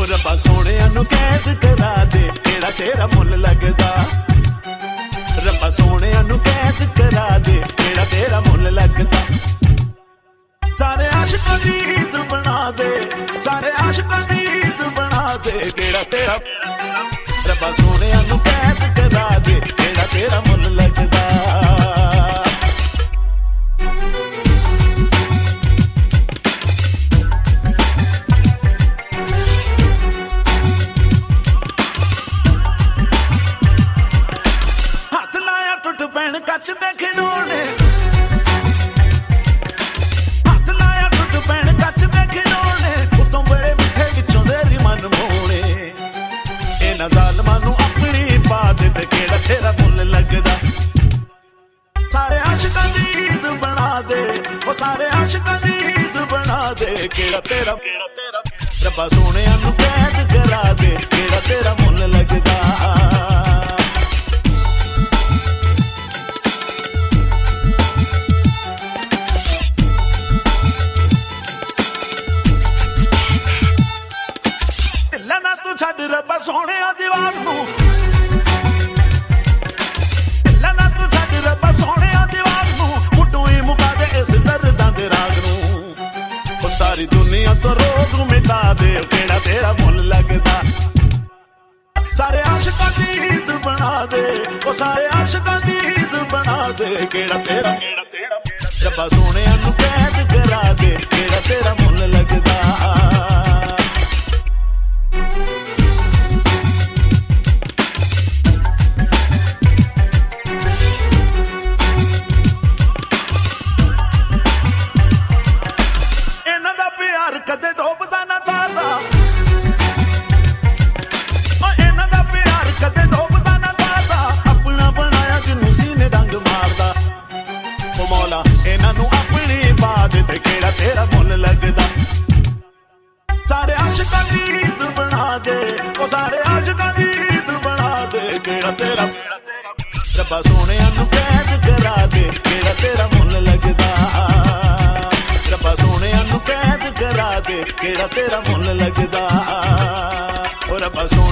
ਰੱਬਾ ਸੋਹਣਿਆਂ ਨੂੰ ਕੈਦ ਕਰਾ ਦੇ ਕਿਹੜਾ ਤੇਰਾ ਮੁੱਲ ਲੱਗਦਾ ਰੱਬਾ ਸੋਹਣਿਆਂ ਨੂੰ ਕੈਦ ਕਰਾ ਦੇ ਕਿਹੜਾ ਤੇਰਾ ਮੁੱਲ ਲੱਗਦਾ ਸਾਰੇ ਆਸ਼ਿਕਾਂ ਦੀ ਈਦ ਬਣਾ ਦੇ ਸਾਰੇ ਆਸ਼ਿਕਾਂ ਦੀ ਈਦ ਬਣਾ ਦੇ ਕਿਹੜਾ ਤੇਰਾ ਰੱਬਾ ਸੋਹਣਿਆਂ ਨੂੰ ਕੈਦ ਕਰਾ ਦੇ ਕਿਹੜਾ ਤੇਰਾ ਮੁੱਲ ਲੱਗਦਾ ਕੱਚ ਦੇ ਖਿਡੌਣੇ ਹੱਥ ਲਾਇਆ ਟੁੱਟ ਪੈਣ ਕੱਚ ਦੇ ਖਿਡੌਣੇ ਉਤੋਂ ਬੜੇ ਮਿੱਠੇ ਵਿੱਚੋਂ ਜ਼ਹਿਰੀ ਮਨ ਮੋੜੇ ਇਹਨਾਂ ਜ਼ਾਲਮਾਂ ਨੂੰ ਆਪਣੀ ਪਾ ਦੇ ਤੇ ਕਿਹੜਾ ਤੇਰਾ ਮੁੱਲ ਲੱਗਦਾ ਸਾਰੇ ਆਸ਼ਿਕਾਂ ਦੀ ਈਦ ਬਣਾ ਦੇ ਉਹ ਸਾਰੇ ਆਸ਼ਿਕਾਂ ਦੀ ਈਦ ਬਣਾ ਦੇ ਕਿਹੜਾ ਤੇਰਾ ਰੱਬਾ ਸੋਹਣਿਆਂ ਨੂੰ ਕੈਦ ਕਰਾ ਦੇ ਕਿਹੜਾ ਤੇਰਾ ਮੁੱਲ ਲੱਗਦਾ ਛੱਡ ਰੱਬਾ ਸੋਹਣਿਆਂ ਦੀ ਵਾਰ ਨੂੰ ਢਿੱਲਾ ਨਾ ਤੂੰ ਛੱਡ ਰੱਬਾ ਸੋਹਣਿਆਂ ਦੀ ਵਾਰ ਨੂੰ ਮੁੱਢੋਂ ਹੀ ਮੁਕਾ ਦੇ ਇਸ ਦਰਦਾਂ ਦੇ ਰਾਗ ਨੂੰ ਉਹ ਸਾਰੀ ਦੁਨੀਆ ਤੋਂ ਰੋਗ ਮਿਟਾ ਦੇ ਕਿਹੜਾ ਤੇਰਾ ਮੁੱਲ ਲੱਗਦਾ ਸਾਰੇ ਆਸ਼ਿਕਾਂ ਦੀ ਈਦ ਬਣਾ ਦੇ ਉਹ ਸਾਰੇ ਆਸ਼ਿਕਾਂ ਦੀ ਈਦ ਬਣਾ ਦੇ ਕਿਹੜਾ ਤੇਰਾ ਰੱਬਾ ਸੋਹਣਿਆਂ ਨੂੰ ਕੈਦ ਕਰਾ ਦੇ ਕਿਹੜਾ ਤੇਰਾ ਮੁੱਲ ਲੱਗਦਾ ਕਦੇ ਡੋਬਦਾ ਨਾ ਤਾਰਦਾ ਓ ਇਹਨਾਂ ਦਾ ਪਿਆਰ ਕਦੇ ਡੋਬਦਾ ਨਾ ਤਾਰਦਾ ਆਪਣਾ ਬਣਾਇਆ ਜਿਹਨੂੰ ਸੀਨੇ ਰੰਗ ਮਾਰਦਾ ਓ ਮੌਲਾ ਇਹਨਾਂ ਨੂੰ ਆਪਣੀ ਪਾ ਦੇ ਤੇ ਕਿਹੜਾ ਤੇਰਾ ਮੁੱਲ ਲੱਗਦਾ ਸਾਰੇ ਆਸ਼ਿਕਾਂ ਦੀ ਈਦ ਬਣਾ ਦੇ ਓ ਸਾਰੇ ਆਸ਼ਿਕਾਂ ਦੀ ਈਦ ਬਣਾ ਦੇ ਕਿਹੜਾ ਤੇਰਾ ਰੱਬਾ ਸੋਹਣਿਆਂ ਨੂੰ ਕੈਦ ਕਰਾ ਦੇ ਕਿਹੜਾ ਤੇਰਾ ਮੁੱਲ ਲੱਗਦਾ ਰੱਬਾ ਸੋਹਣਿਆਂ ਨੂੰ ਕੈਦ ਕਰਾ ਦੇ ਕਿਹੜਾ ਤੇਰਾ ਮੁੱਲ ਲੱਗਦਾ ਓ ਰੱਬਾ